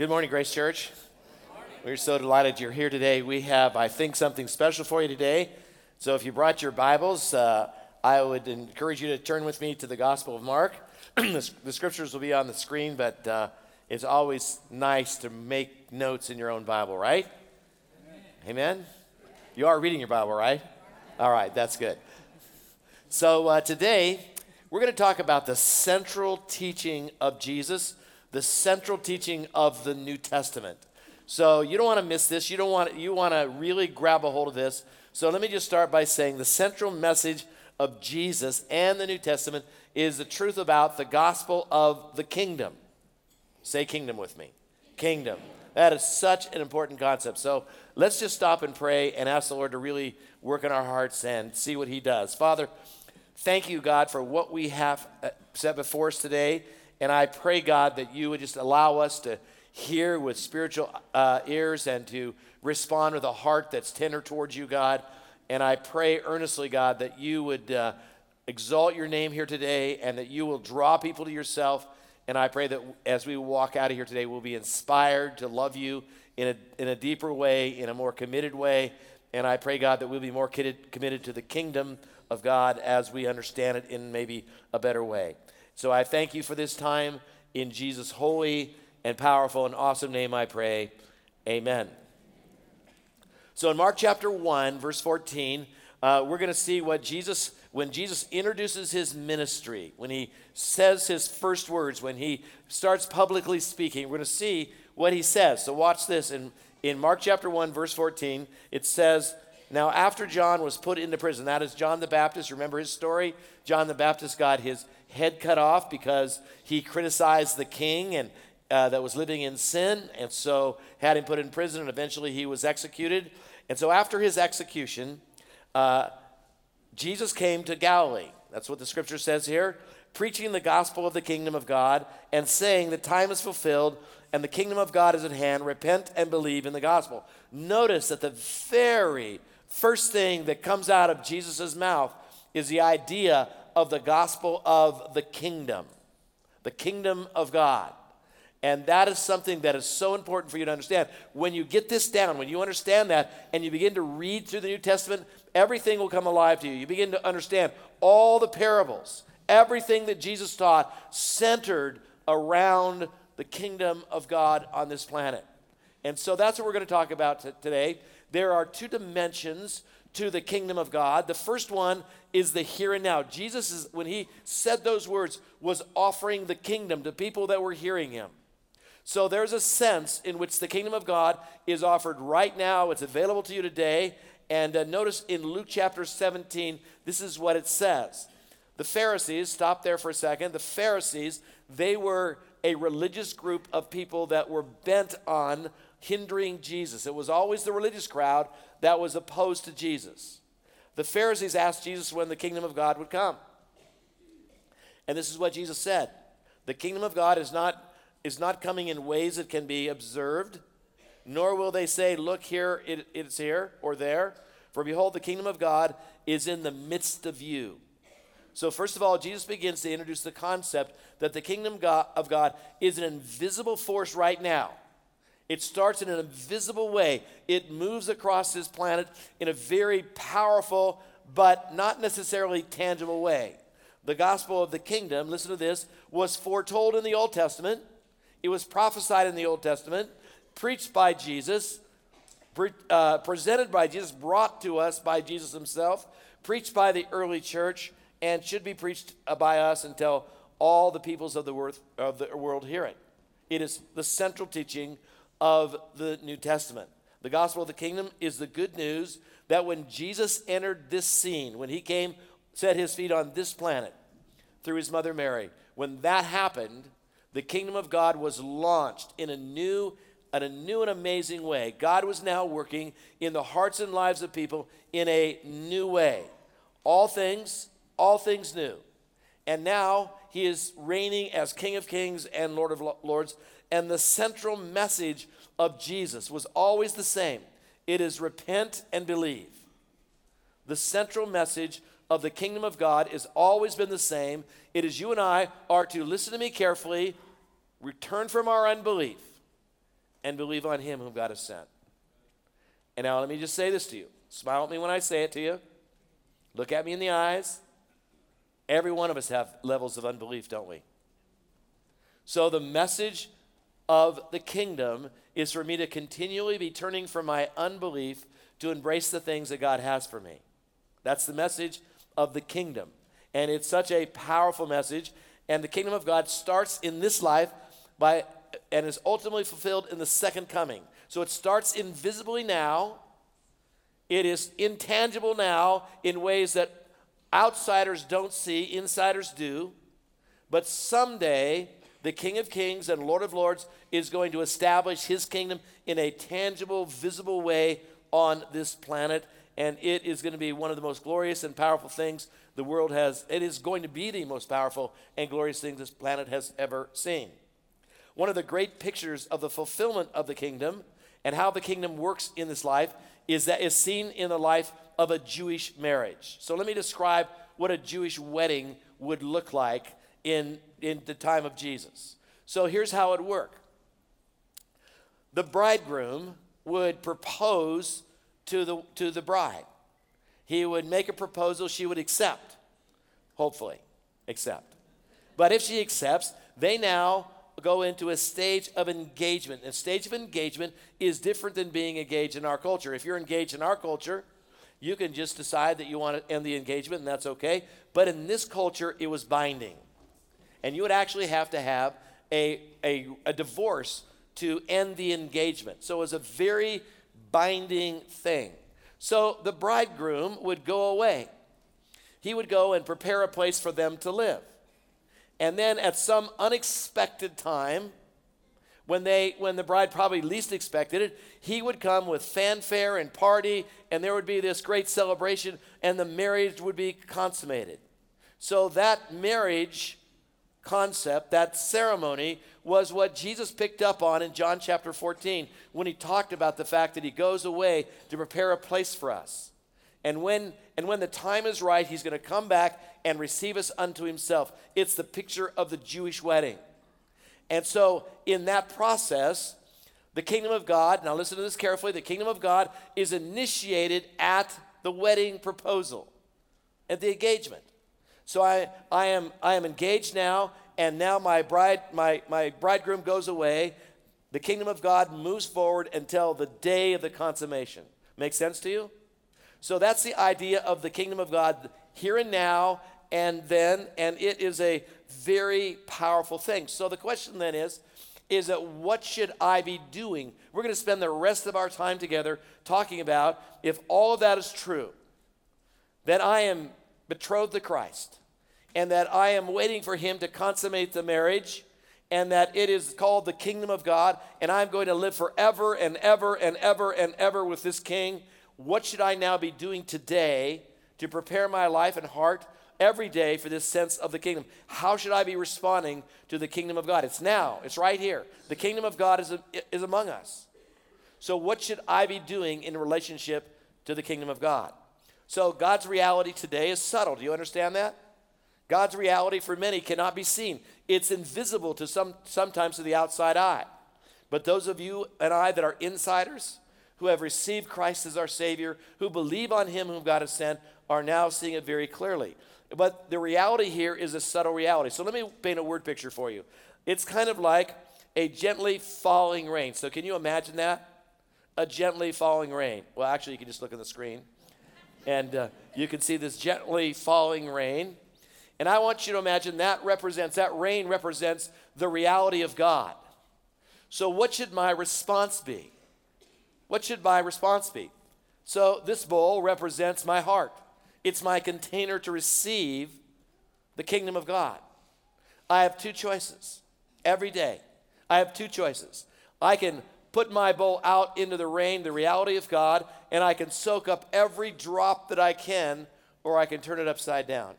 Good morning, Grace Church. We're so delighted you're here today. We have, I think, something special for you today. So if you brought your Bibles, I would encourage you to turn with me to the Gospel of Mark. The scriptures will be on the screen, but it's always nice to make notes in your own Bible, right? Amen? You are reading your Bible, right? All right, that's good. So today, we're going to talk about the central teaching of Jesus, the central teaching of the New Testament. So you don't want to miss this. You want to really grab a hold of this. So let me just start by saying the central message of Jesus and the New Testament is the truth about the gospel of the kingdom. Say kingdom with me. Kingdom. That is such an important concept. So let's just stop and pray and ask the Lord to really work in our hearts and see what he does. Father, thank you, God, for what we have set before us today. And I pray, God, that you would just allow us to hear with spiritual ears and to respond with a heart that's tender towards you, God. And I pray earnestly, God, that you would exalt your name here today and that you will draw people to yourself. And I pray that as we walk out of here today, we'll be inspired to love you in a deeper way, in a more committed way. And I pray, God, that we'll be more committed to the kingdom of God as we understand it in maybe a better way. So I thank you for this time. In Jesus' holy and powerful and awesome name I pray. Amen. So in Mark chapter 1, verse 14, we're going to see when Jesus introduces his ministry, when he says his first words, when he starts publicly speaking, we're going to see what he says. So watch this. In Mark chapter 1, verse 14, it says, "Now after John was put into prison," that is John the Baptist. Remember his story? John the Baptist got his head cut off because he criticized the king and that was living in sin, and so had him put in prison, and eventually he was executed. And so after his execution, Jesus came to Galilee. That's what the scripture says here, preaching the gospel of the kingdom of God and saying the time is fulfilled and the kingdom of God is at hand. Repent and believe in the gospel. Notice that the very first thing that comes out of Jesus' mouth is the idea of the gospel of the kingdom of God. And that is something that is so important for you to understand. When you get this down, when you understand that, and you begin to read through the New Testament, everything will come alive to you. You begin to understand all the parables, everything that Jesus taught centered around the kingdom of God on this planet. And so that's what we're going to talk about today. There are two dimensions to the kingdom of God. The first one is the here and now. Jesus, when he said those words, was offering the kingdom to people that were hearing him. So there's a sense in which the kingdom of God is offered right now. It's available to you today. And notice in Luke chapter 17, this is what it says. The Pharisees, stop there for a second. The Pharisees, they were a religious group of people that were bent on hindering Jesus. It was always the religious crowd that was opposed to Jesus. The Pharisees asked Jesus when the kingdom of God would come. And this is what Jesus said. The kingdom of God is not coming in ways that can be observed, nor will they say, look here, it's here or there. For behold, the kingdom of God is in the midst of you. So first of all, Jesus begins to introduce the concept that the kingdom of God is an invisible force right now. It starts in an invisible way. It moves across this planet in a very powerful but not necessarily tangible way. The gospel of the kingdom, listen to this, was foretold in the Old Testament. It was prophesied in the Old Testament, preached by Jesus, presented by Jesus, brought to us by Jesus himself, preached by the early church, and should be preached by us until all the peoples of the world hear it. It is the central teaching of the New Testament. The gospel of the kingdom is the good news that when Jesus entered this scene, when he came, set his feet on this planet through his mother Mary, when that happened, the kingdom of God was launched in a new and amazing way. God was now working in the hearts and lives of people in a new way. All things new. And now he is reigning as King of Kings and Lord of Lords. And the central message of Jesus was always the same. It is repent and believe. The central message of the kingdom of God has always been the same. It is you and I are to listen to me carefully, return from our unbelief, and believe on him whom God has sent. And now let me just say this to you. Smile at me when I say it to you. Look at me in the eyes. Every one of us have levels of unbelief, don't we? So the message of the kingdom is for me to continually be turning from my unbelief to embrace the things that God has for me. That's the message of the kingdom. And it's such a powerful message. And the kingdom of God starts in this life and is ultimately fulfilled in the second coming. So it starts invisibly now. It is intangible now in ways that outsiders don't see, insiders do. But someday, the King of Kings and Lord of Lords is going to establish his kingdom in a tangible, visible way on this planet. And it is going to be one of the most glorious and powerful things the world has. It is going to be the most powerful and glorious thing this planet has ever seen. One of the great pictures of the fulfillment of the kingdom and how the kingdom works in this life is seen in the life of a Jewish marriage. So let me describe what a Jewish wedding would look like in the time of Jesus. So here's how it worked. The bridegroom would propose to the bride. He would make a proposal, she would accept, hopefully accept. But if she accepts, they now go into a stage of engagement. A stage of engagement is different than being engaged in our culture. If you're engaged in our culture, you can just decide that you want to end the engagement, and that's okay. But in this culture, it was binding. And you would actually have to have a divorce to end the engagement. So it was a very binding thing. So the bridegroom would go away. He would go and prepare a place for them to live. And then at some unexpected time, when the bride probably least expected it, he would come with fanfare and party, and there would be this great celebration, and the marriage would be consummated. So that marriage concept, that ceremony, was what Jesus picked up on in John chapter 14 when he talked about the fact that he goes away to prepare a place for us. And when the time is right, he's going to come back and receive us unto himself. It's the picture of the Jewish wedding. And so in that process, the kingdom of God, now listen to this carefully, the kingdom of God is initiated at the wedding proposal, at the engagement. So I am engaged now, and now my bridegroom goes away. The kingdom of God moves forward until the day of the consummation. Make sense to you? So that's the idea of the kingdom of God here and now and then, and it is a very powerful thing. So the question then is that what should I be doing? We're going to spend the rest of our time together talking about if all of that is true, that I am betrothed to Christ, and that I am waiting for him to consummate the marriage, and that it is called the kingdom of God, and I'm going to live forever and ever and ever and ever with this king. What should I now be doing today to prepare my life and heart every day for this sense of the kingdom? How should I be responding to the kingdom of God? It's now. It's right here. The kingdom of God is among us. So what should I be doing in relationship to the kingdom of God? So God's reality today is subtle. Do you understand that? God's reality for many cannot be seen. It's invisible to sometimes to the outside eye. But those of you and I that are insiders, who have received Christ as our Savior, who believe on him whom God has sent, are now seeing it very clearly. But the reality here is a subtle reality. So let me paint a word picture for you. It's kind of like a gently falling rain. So can you imagine that? A gently falling rain. Well, actually, you can just look at the screen. And you can see this gently falling rain. And I want you to imagine that rain represents the reality of God. So what should my response be? What should my response be? So this bowl represents my heart. It's my container to receive the kingdom of God. I have two choices every day. I have two choices. I can put my bowl out into the rain, the reality of God, and I can soak up every drop that I can, or I can turn it upside down.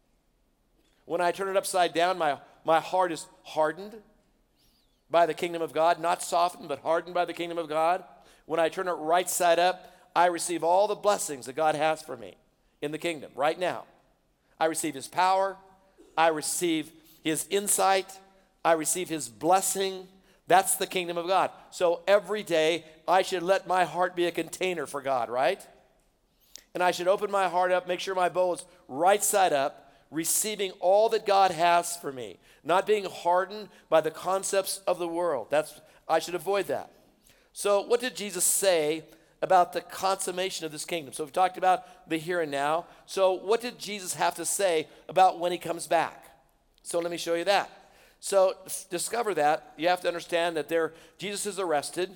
When I turn it upside down, my heart is hardened by the kingdom of God, not softened, but hardened by the kingdom of God. When I turn it right side up, I receive all the blessings that God has for me in the kingdom right now. I receive his power. I receive his insight. I receive his blessing. That's the kingdom of God. So every day, I should let my heart be a container for God, right? And I should open my heart up, make sure my bowl is right side up, receiving all that God has for me, not being hardened by the concepts of the world. I should avoid that. So what did Jesus say about the consummation of this kingdom? So we've talked about the here and now. So what did Jesus have to say about when he comes back? So let me show you that. So discover that. You have to understand that Jesus is arrested.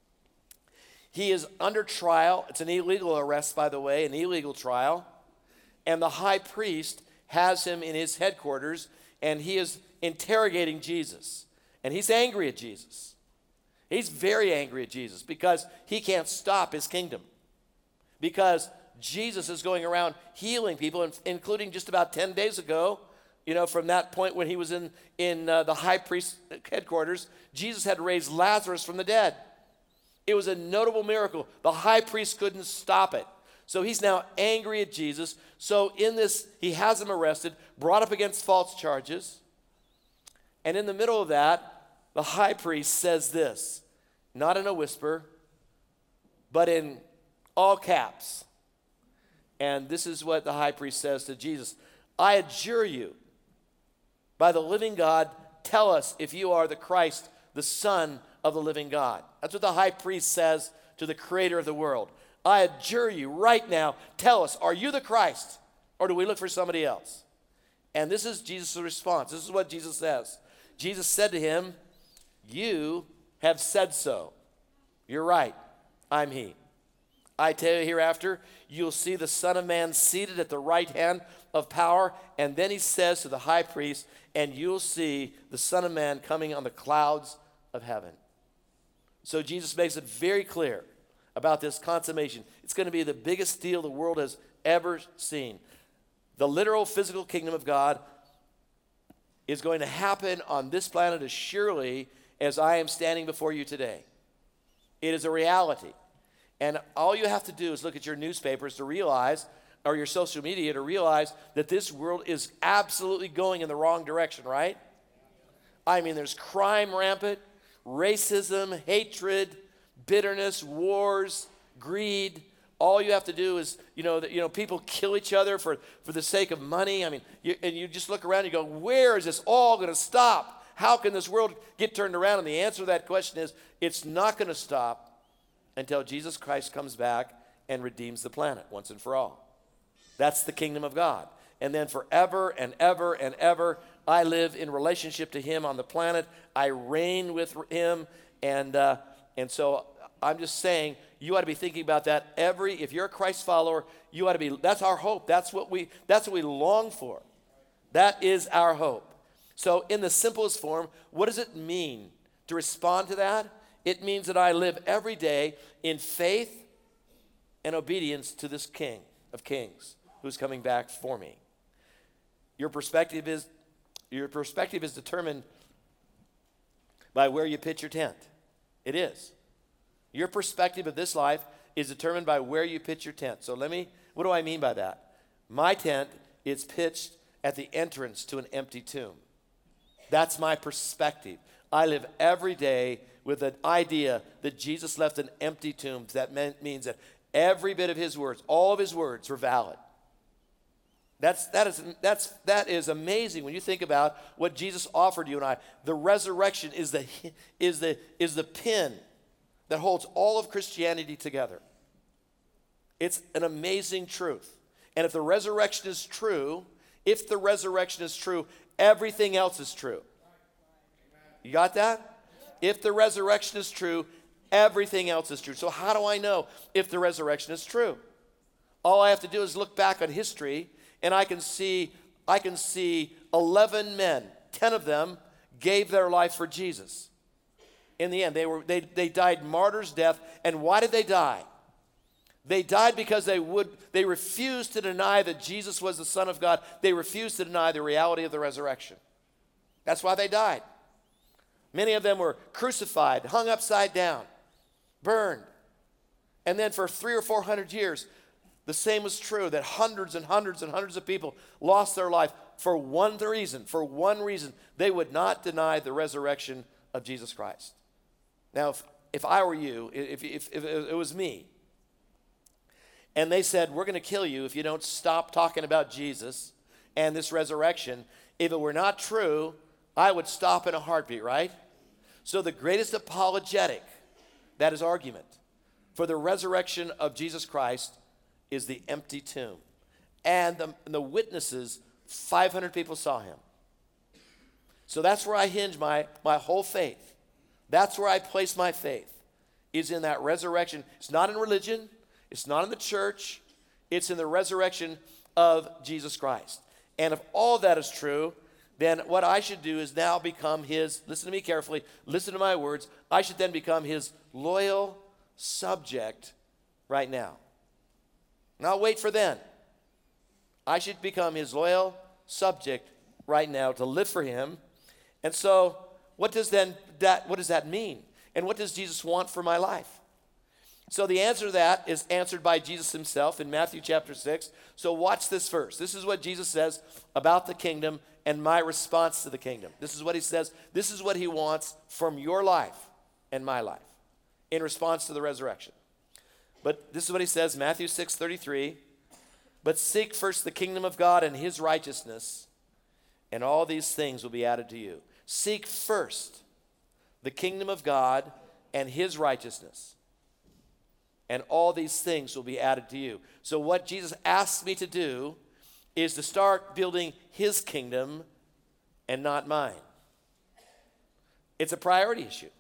He is under trial. It's an illegal arrest, by the way, an illegal trial. And the high priest has him in his headquarters, and he is interrogating Jesus. And he's angry at Jesus. He's very angry at Jesus because he can't stop his kingdom. Because Jesus is going around healing people, including just about 10 days ago, from that point when he was in the high priest's headquarters, Jesus had raised Lazarus from the dead. It was a notable miracle. The high priest couldn't stop it. So he's now angry at Jesus. So in this, he has him arrested, brought up against false charges. And in the middle of that, the high priest says this, not in a whisper, but in all caps. And this is what the high priest says to Jesus. I adjure you, by the living God, tell us if you are the Christ, the Son of the living God. That's what the high priest says to the creator of the world. I adjure you right now, tell us, are you the Christ, or do we look for somebody else? And this is Jesus' response. This is what Jesus says. Jesus said to him, you have said so. You're right. I'm he. I tell you hereafter, you'll see the Son of Man seated at the right hand of power. And then he says to the high priest, and you'll see the Son of Man coming on the clouds of heaven. So Jesus makes it very clear about this consummation. It's going to be the biggest deal the world has ever seen. The literal physical kingdom of God is going to happen on this planet as surely as I am standing before you today. It is a reality. And all you have to do is look at your newspapers to realize, or your social media to realize, that this world is absolutely going in the wrong direction, right? I mean, there's crime rampant, racism, hatred, bitterness, wars, greed. All you have to do is, people kill each other for the sake of money. I mean, you just look around and you go, where is this all going to stop? How can this world get turned around? And the answer to that question is, it's not going to stop until Jesus Christ comes back and redeems the planet once and for all. That's the kingdom of God. And then forever and ever and ever, I live in relationship to him on the planet. I reign with him. And so I'm just saying, you ought to be thinking about that if you're a Christ follower, you ought to be, that's our hope. That's what we long for. That is our hope. So in the simplest form, what does it mean to respond to that? It means that I live every day in faith and obedience to this King of Kings who's coming back for me. Your perspective is determined by where you pitch your tent. It is. Your perspective of this life is determined by where you pitch your tent. So what do I mean by that? My tent is pitched at the entrance to an empty tomb. That's my perspective. I live every day with an idea that Jesus left an empty tomb. That means that every bit of his words, all of his words were valid. That is amazing when you think about what Jesus offered you and I. The resurrection is the pin that holds all of Christianity together. It's an amazing truth. And if the resurrection is true, everything else is true. You got that? If the resurrection is true, everything else is true. So how do I know if the resurrection is true? All I have to do is look back on history, and I can see 11 men, 10 of them gave their life for Jesus. In the end, they died martyr's death. And why did they die? They died because they refused to deny that Jesus was the Son of God. They refused to deny the reality of the resurrection. That's why they died. Many of them were crucified, hung upside down, burned. And then for 300 or 400 years, the same was true, that hundreds and hundreds and hundreds of people lost their life for one reason. They would not deny the resurrection of Jesus Christ. Now, if I were you, if it was me, and they said, we're going to kill you if you don't stop talking about Jesus and this resurrection, if it were not true, I would stop in a heartbeat, right? So the greatest apologetic, that is argument, for the resurrection of Jesus Christ is the empty tomb. And the witnesses, 500 people saw him. So that's where I hinge my whole faith. That's where I place my faith, is in that resurrection. It's not in religion. It's not in the church. It's in the resurrection of Jesus Christ. And if all that is true, then what I should do is now become his, listen to me carefully, listen to my words, I should then become his loyal subject right now. Not wait for then. I should become his loyal subject right now to live for him. And so what does that mean? And what does Jesus want for my life? So the answer to that is answered by Jesus himself in Matthew chapter 6. So watch this verse. This is what Jesus says about the kingdom and my response to the kingdom. This is what he says. This is what he wants from your life and my life in response to the resurrection. But this is what he says, Matthew 6:33. But seek first the kingdom of God and his righteousness, and all these things will be added to you. Seek first the kingdom of God and his righteousness, and all these things will be added to you. So what Jesus asks me to do is to start building his kingdom and not mine. It's a priority issue.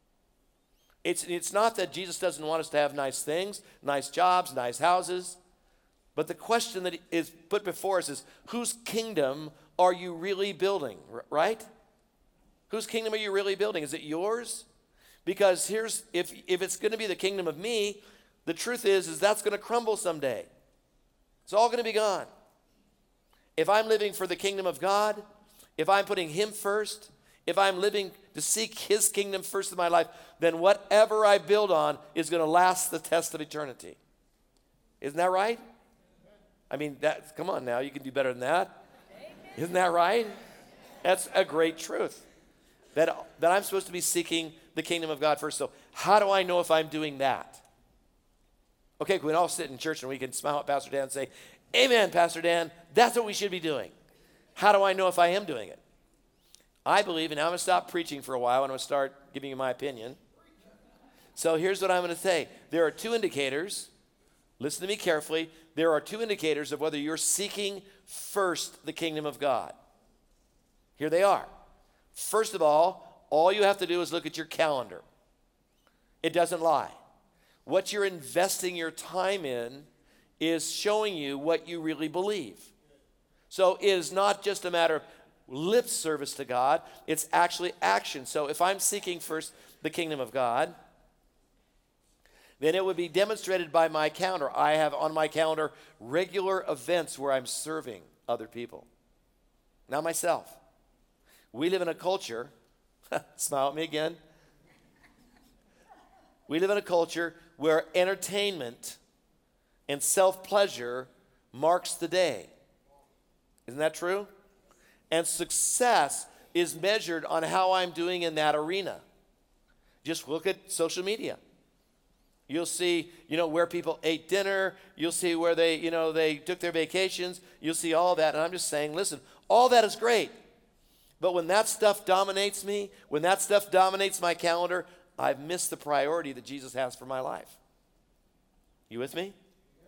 It's not that Jesus doesn't want us to have nice things, nice jobs, nice houses. But the question that is put before us is, whose kingdom are you really building, right? Whose kingdom are you really building? Is it yours? Because if it's going to be the kingdom of me, the truth is that's going to crumble someday. It's all going to be gone. If I'm living for the kingdom of God, if I'm putting him first, if I'm living to seek his kingdom first in my life, then whatever I build on is going to last the test of eternity. Isn't that right? I mean, come on now, you can do better than that. Isn't that right? That's a great truth. That I'm supposed to be seeking the kingdom of God first. So how do I know if I'm doing that? Okay, we can all sit in church and we can smile at Pastor Dan and say, amen, Pastor Dan, that's what we should be doing. How do I know if I am doing it? I believe, and now I'm going to stop preaching for a while and I'm going to start giving you my opinion. So here's what I'm going to say. There are two indicators. Listen to me carefully. There are two indicators of whether you're seeking first the kingdom of God. Here they are. First of all you have to do is look at your calendar. It doesn't lie. What you're investing your time in is showing you what you really believe. So it is not just a matter of lip service to God, it's actually action. So if I'm seeking first the kingdom of God, then it would be demonstrated by my calendar. I have on my calendar regular events where I'm serving other people, not myself. We live in a culture, smile at me again. We live in a culture where entertainment and self-pleasure marks the day. Isn't that true? And success is measured on how I'm doing in that arena. Just look at social media. You'll see, where people ate dinner. You'll see where they took their vacations. You'll see all that. And I'm just saying, listen, all that is great. But when that stuff dominates me, when that stuff dominates my calendar, I've missed the priority that Jesus has for my life. You with me?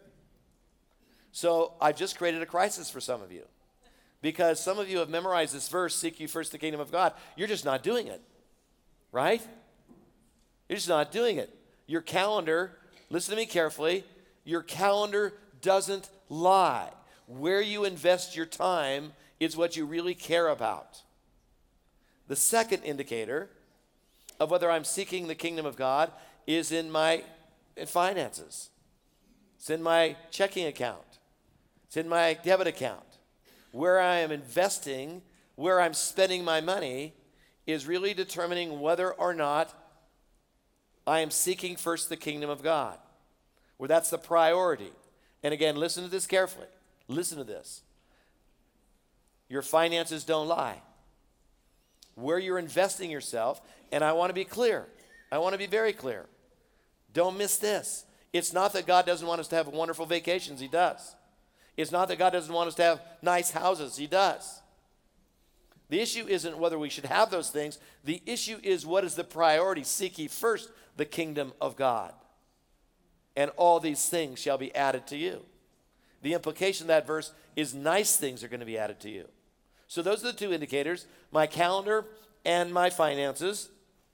So I've just created a crisis for some of you. Because some of you have memorized this verse, seek you first the kingdom of God. You're just not doing it. Right? You're just not doing it. Your calendar, listen to me carefully, your calendar doesn't lie. Where you invest your time is what you really care about. The second indicator of whether I'm seeking the kingdom of God is in my finances. It's in my checking account. It's in my debit account. Where I am investing, where I'm spending my money is really determining whether or not I am seeking first the kingdom of God, where that's the priority. And again, listen to this carefully. Listen to this. Your finances don't lie. where you're investing yourself. And I want to be clear. I want to be very clear. Don't miss this. It's not that God doesn't want us to have wonderful vacations. He does. It's not that God doesn't want us to have nice houses. He does. The issue isn't whether we should have those things. The issue is, what is the priority? Seek ye first the kingdom of God, and all these things shall be added to you. The implication of that verse is nice things are going to be added to you. So those are the two indicators, my calendar and my finances.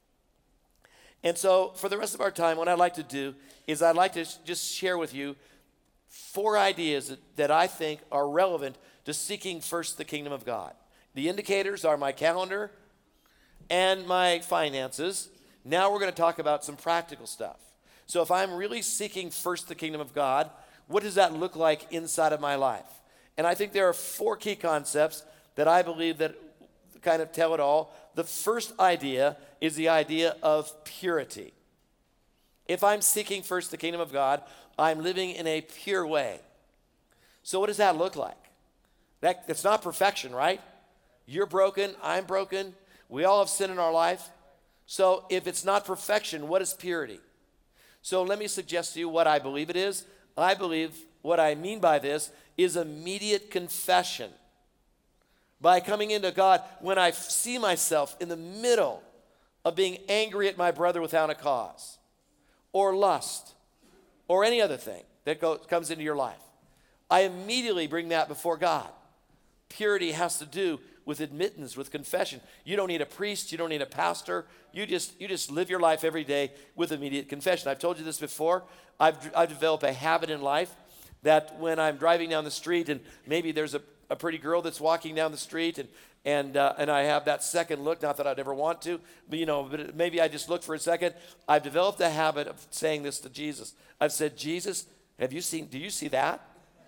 And so for the rest of our time, what I'd like to do is I'd like to just share with you 4 ideas that I think are relevant to seeking first the kingdom of God. The indicators are my calendar and my finances. Now we're going to talk about some practical stuff. So if I'm really seeking first the kingdom of God, what does that look like inside of my life? And I think there are 4 key concepts that I believe that kind of tell it all. The first idea is the idea of purity. If I'm seeking first the kingdom of God, I'm living in a pure way. So what does that look like? That's not perfection, right? You're broken, I'm broken. We all have sin in our life. So if it's not perfection, what is purity? So let me suggest to you what I believe it is. I believe what I mean by this is immediate confession. By coming into God, when I see myself in the middle of being angry at my brother without a cause, or lust, or any other thing that comes into your life, I immediately bring that before God. Purity has to do with admittance, with confession. You don't need a priest, you don't need a pastor. You just live your life every day with immediate confession. I've told you this before. I've developed a habit in life that when I'm driving down the street and maybe there's a pretty girl that's walking down the street and I have that second look, not that I'd ever want to, but maybe I just look for a second. I've developed a habit of saying this to Jesus. I've said, Jesus, do you see that?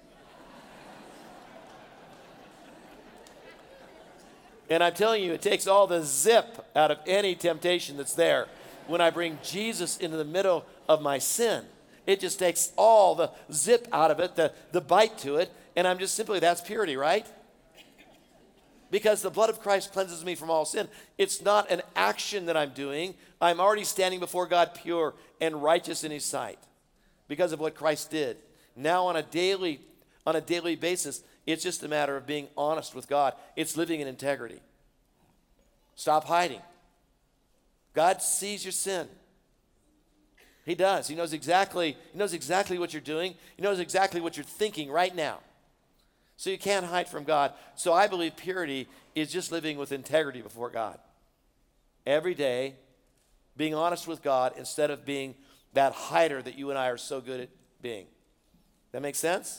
And I'm telling you, it takes all the zip out of any temptation that's there. When I bring Jesus into the middle of my sin, it just takes all the zip out of it, the bite to it, and I'm just simply, that's purity, right? Because the blood of Christ cleanses me from all sin. It's not an action that I'm doing. I'm already standing before God pure and righteous in his sight because of what Christ did. Now on a daily basis, it's just a matter of being honest with God. It's living in integrity. Stop hiding. God sees your sin. He does. He knows exactly what you're doing. He knows exactly what you're thinking right now. So you can't hide from God. So I believe purity is just living with integrity before God. Every day, being honest with God instead of being that hider that you and I are so good at being. That make sense?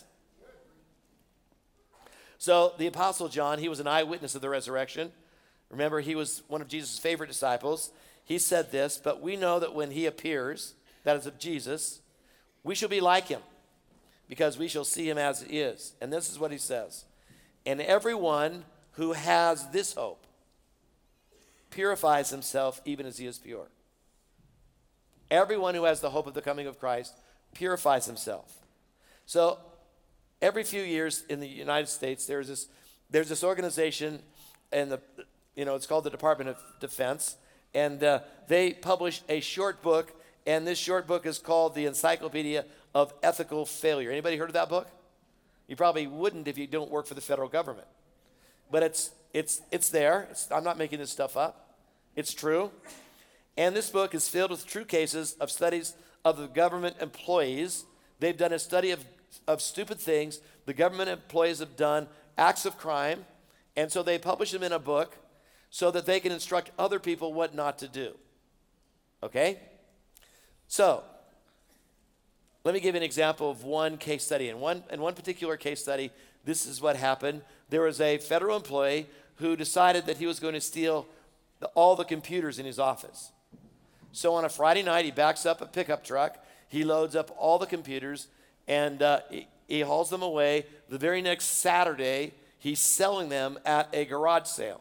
So the Apostle John, he was an eyewitness of the resurrection. Remember, he was one of Jesus' favorite disciples. He said this, but we know that when he appears, that is of Jesus, we shall be like him, because we shall see him as he is. And this is what he says. And everyone who has this hope purifies himself even as he is pure. Everyone who has the hope of the coming of Christ purifies himself. So every few years in the United States, there's this organization, and it's called the Department of Defense, and they publish a short book, and this short book is called the Encyclopedia of Ethical Failure. Anybody heard of that book? You probably wouldn't if you don't work for the federal government. But it's there. I'm not making this stuff up. It's true. And this book is filled with true cases of studies of the government employees. They've done a study of stupid things the government employees have done, acts of crime, and so they publish them in a book so that they can instruct other people what not to do. Okay? So, let me give you an example of one case study. In one particular case study, this is what happened. There was a federal employee who decided that he was going to steal all the computers in his office. So on a Friday night, he backs up a pickup truck, he loads up all the computers, and he hauls them away. The very next Saturday, he's selling them at a garage sale.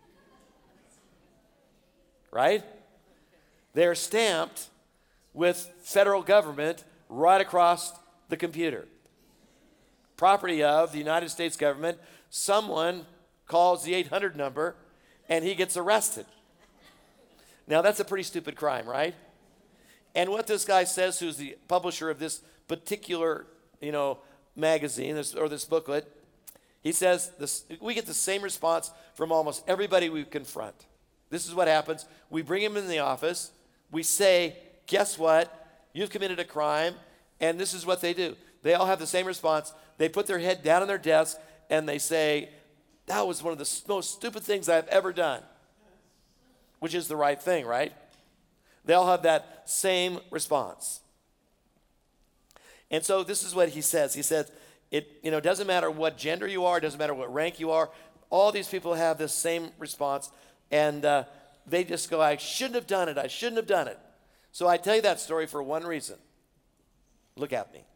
Right? They're stamped with federal government right across the computer. Property of the United States government. Someone calls the 800 number and he gets arrested. Now, that's a pretty stupid crime, right? And what this guy says, who's the publisher of this particular, magazine or this booklet, he says we get the same response from almost everybody we confront. This is what happens. We bring him in the office. We say, guess what? You've committed a crime. And this is what they do. They all have the same response. They put their head down on their desk and they say, that was one of the most stupid things I've ever done. Which is the right thing, right? They all have that same response. And so this is what he says. He says, it doesn't matter what gender you are, it doesn't matter what rank you are. All these people have this same response. And they just go, I shouldn't have done it. I shouldn't have done it. So I tell you that story for one reason. Look at me.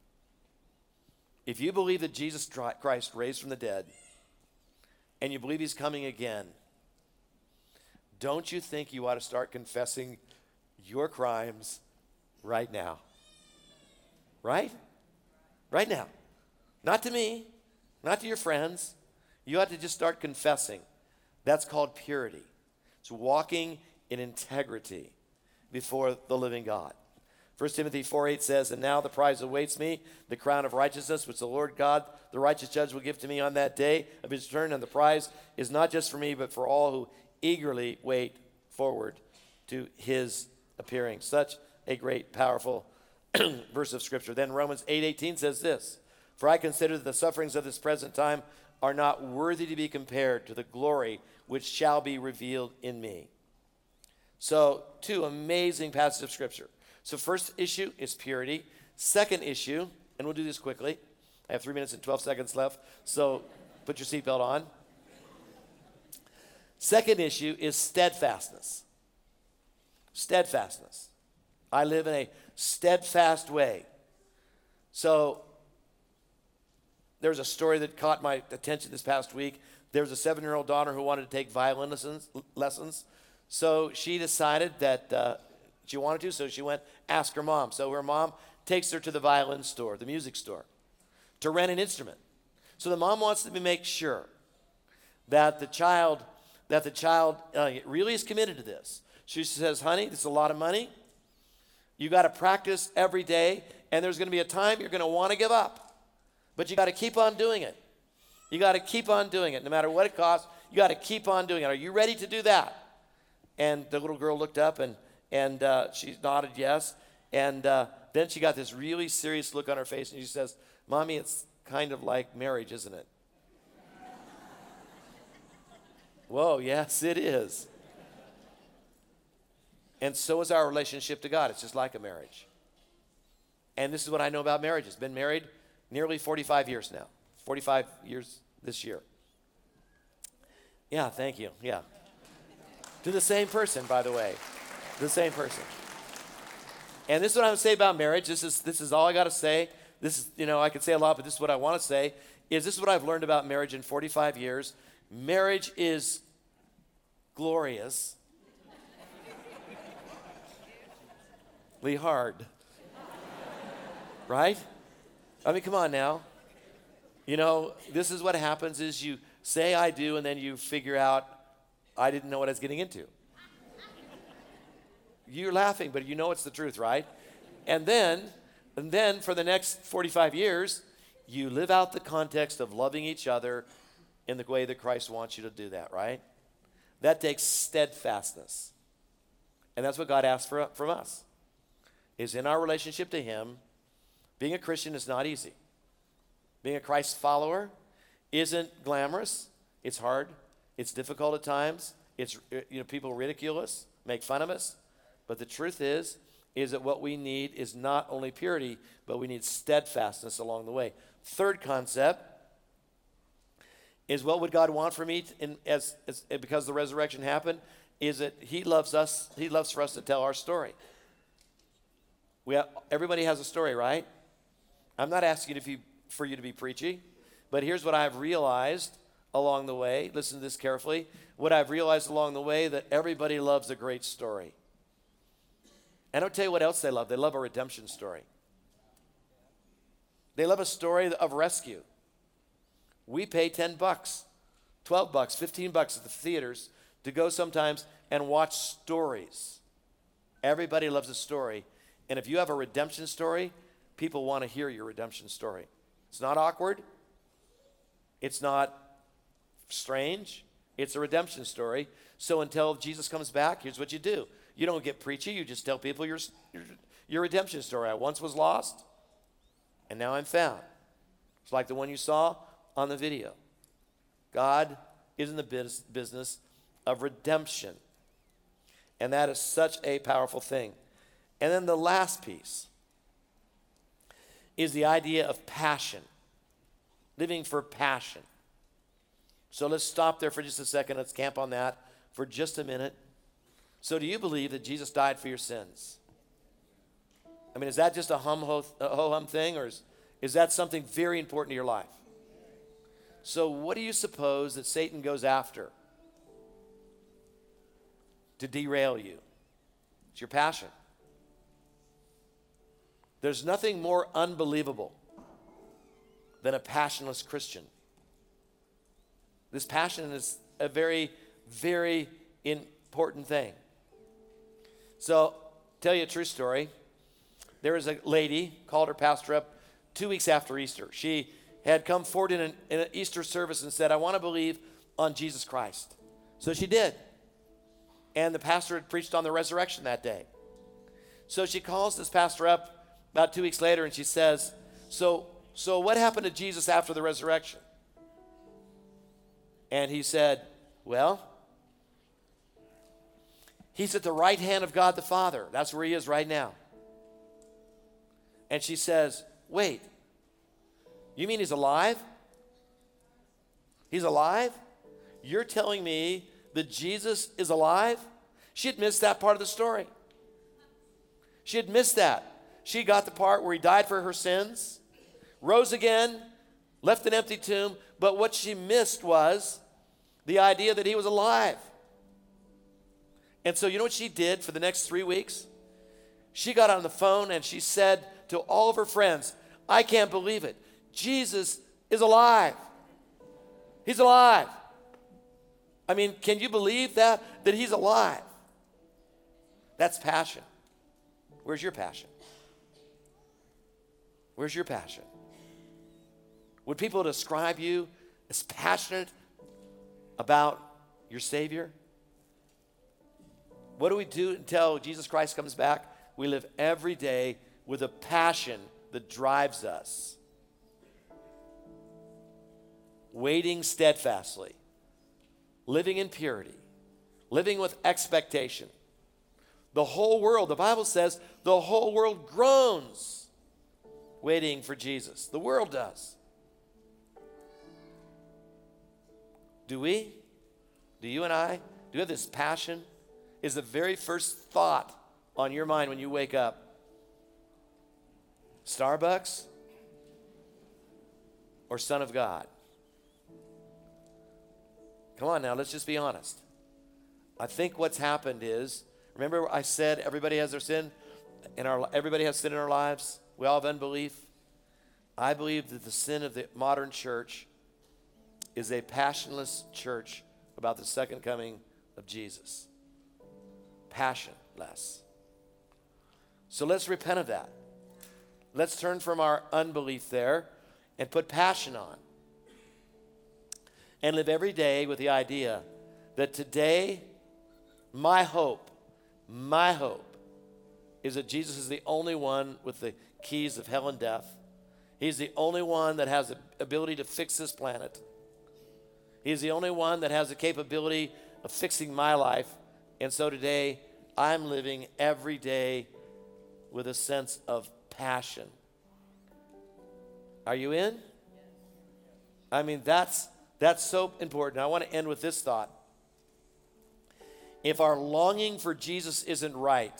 If you believe that Jesus Christ raised from the dead, and you believe he's coming again, don't you think you ought to start confessing your crimes right now? Right? Right now. Not to me, not to your friends. You ought to just start confessing. That's called purity. It's walking in integrity before the living God. 1 Timothy 4:8 says, and now the prize awaits me, the crown of righteousness, which the Lord God, the righteous judge, will give to me on that day of his return. And the prize is not just for me, but for all who eagerly wait forward to his appearing. Such a great, powerful verse of Scripture. Then Romans 8:18 says this, for I consider that the sufferings of this present time are not worthy to be compared to the glory which shall be revealed in me. So, two amazing passages of Scripture. So first issue is purity. Second issue, and we'll do this quickly. I have 3 minutes and 12 seconds left, so put your seatbelt on. Second issue is steadfastness. Steadfastness. I live in a steadfast way. So there's a story that caught my attention this past week. There was a 7-year-old daughter who wanted to take violin lessons. So she decided that she wanted to, so she went ask her mom. So her mom takes her to the violin store, the music store, to rent an instrument. So the mom wants to make sure that the child really is committed to this. She says, honey, this is a lot of money. You got to practice every day, and there's going to be a time you're going to want to give up. But you got to keep on doing it. You got to keep on doing it. No matter what it costs, you got to keep on doing it. Are you ready to do that? And the little girl looked up, and she nodded yes. And then she got this really serious look on her face, and she says, Mommy, it's kind of like marriage, isn't it? Whoa, yes, it is. And so is our relationship to God. It's just like a marriage. And this is what I know about marriages. Been married nearly 45 years now. 45 years this year. Yeah, thank you. Yeah. To the same person, by the way. The same person. And this is what I would say about marriage. This is all I got to say. This is, I could say a lot, but this is what I want to say. This is what I've learned about marriage in 45 years. Marriage is glorious. Hard. Right? I mean, come on now. This is what happens is you say I do, and then you figure out I didn't know what I was getting into. You're laughing, but you know it's the truth, right? And then for the next 45 years, you live out the context of loving each other in the way that Christ wants you to do that, right? That takes steadfastness. And that's what God asks from us, is in our relationship to him. Being a Christian is not easy. Being a Christ follower isn't glamorous. It's hard. It's difficult at times. It's people ridicule us, make fun of us. But the truth is that what we need is not only purity, but we need steadfastness along the way. Third concept is, what would God want from me because the resurrection happened, is that he loves us. He loves for us to tell our story. Everybody has a story, right? I'm not asking for you to be preachy, but here's what I've realized along the way. Listen to this carefully. What I've realized along the way, that everybody loves a great story. And I'll tell you what else they love. They love a redemption story. They love a story of rescue. We pay $10, $12, $15 at the theaters to go sometimes and watch stories. Everybody loves a story. And if you have a redemption story, people want to hear your redemption story. It's not awkward. It's not strange. It's a redemption story. So until Jesus comes back, here's what you do. You don't get preachy. You just tell people your redemption story. I once was lost, and now I'm found. It's like the one you saw on the video. God is in the business of redemption. And that is such a powerful thing. And then the last piece is the idea of passion. Living for passion. So let's stop there for just a second. Let's camp on that for just a minute. So do you believe that Jesus died for your sins? I mean, is that just a ho-hum thing, or is that something very important to your life? So what do you suppose that Satan goes after to derail you? It's your passion. There's nothing more unbelievable than a passionless Christian. This passion is a very, very important thing. So, tell you a true story. There was a lady, called her pastor up 2 weeks after Easter. She had come forward in an Easter service and said, I want to believe on Jesus Christ. So she did. And the pastor had preached on the resurrection that day. So she calls this pastor up about 2 weeks later and she says, so what happened to Jesus after the resurrection? And he said, well, he's at the right hand of God the Father. That's where he is right now. And she says, wait, you mean he's alive? He's alive? You're telling me that Jesus is alive? She had missed that part of the story. She had missed that. She got the part where he died for her sins, rose again, left an empty tomb, but what she missed was the idea that he was alive. And so you know what she did for the next 3 weeks? She got on the phone and she said to all of her friends, I can't believe it. Jesus is alive. He's alive. I mean, can you believe that he's alive? That's passion. Where's your passion? Where's your passion? Would people describe you as passionate about your Savior? What do we do until Jesus Christ comes back? We live every day with a passion that drives us. Waiting steadfastly. Living in purity. Living with expectation. The whole world, the Bible says, the whole world groans waiting for Jesus. The world does. Do we? Do you and I? Do you have this passion? Is the very first thought on your mind when you wake up Starbucks or Son of God? Come on now, let's just be honest. I think what's happened is, remember I said everybody has their sin everybody has sin in our lives. We all have unbelief. I believe that the sin of the modern church is a passionless church about the second coming of Jesus. Passionless. So let's repent of that. Let's turn from our unbelief there and put passion on. And live every day with the idea that today, my hope is that Jesus is the only one with the keys of hell and death. He's the only one that has the ability to fix this planet. He's the only one that has the capability of fixing my life. And so today, I'm living every day with a sense of passion. Are you in? I mean, that's so important. I want to end with this thought. If our longing for Jesus isn't right,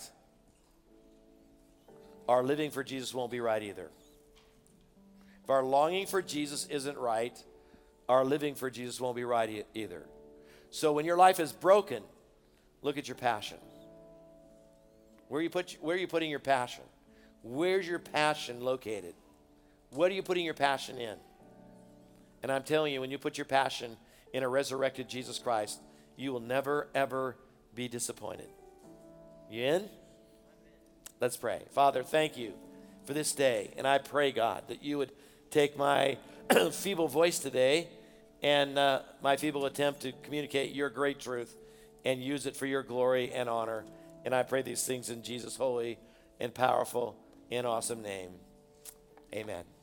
our living for Jesus won't be right either. If our longing for Jesus isn't right, our living for Jesus won't be right either. So when your life is broken, look at your passion. Where are you putting your passion? Where's your passion located? What are you putting your passion in? And I'm telling you, when you put your passion in a resurrected Jesus Christ, you will never, ever be disappointed. You in? Let's pray. Father, thank you for this day. And I pray, God, that you would take my feeble voice today and my feeble attempt to communicate your great truth and use it for your glory and honor. And I pray these things in Jesus' holy and powerful and awesome name. Amen.